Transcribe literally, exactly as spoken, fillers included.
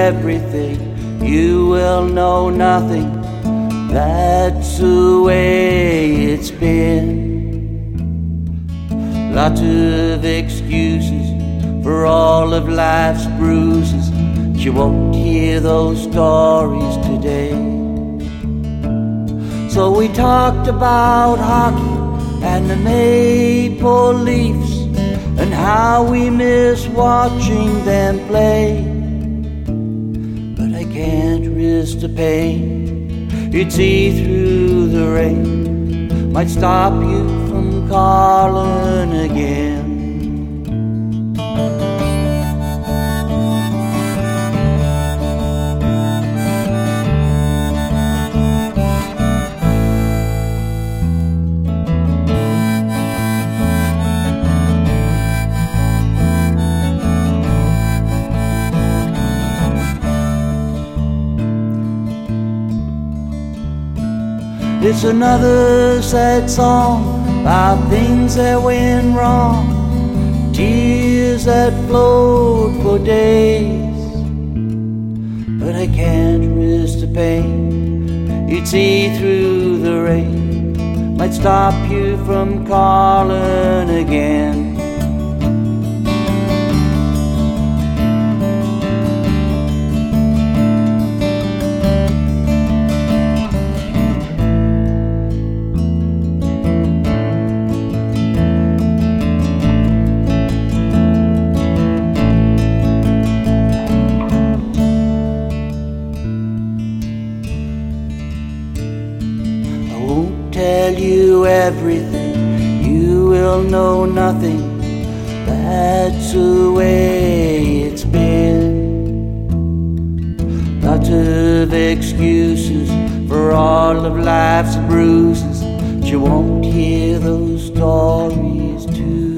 everything, you will know nothing. That's the way it's been. Lots of excuses for all of life's bruises, but you won't hear those stories today. So we talked about hockey and the Maple Leafs, and how we miss watching them play. But I can't resist the pain you'd see through the rain, might stop you from calling again. It's another sad song about things that went wrong, tears that flowed for days. But I can't resist the pain you'd see through the rain, might stop you from calling again. Tell you everything, you will know nothing. That's the way it's been. Lots of excuses for all of life's bruises, but you won't hear those stories too.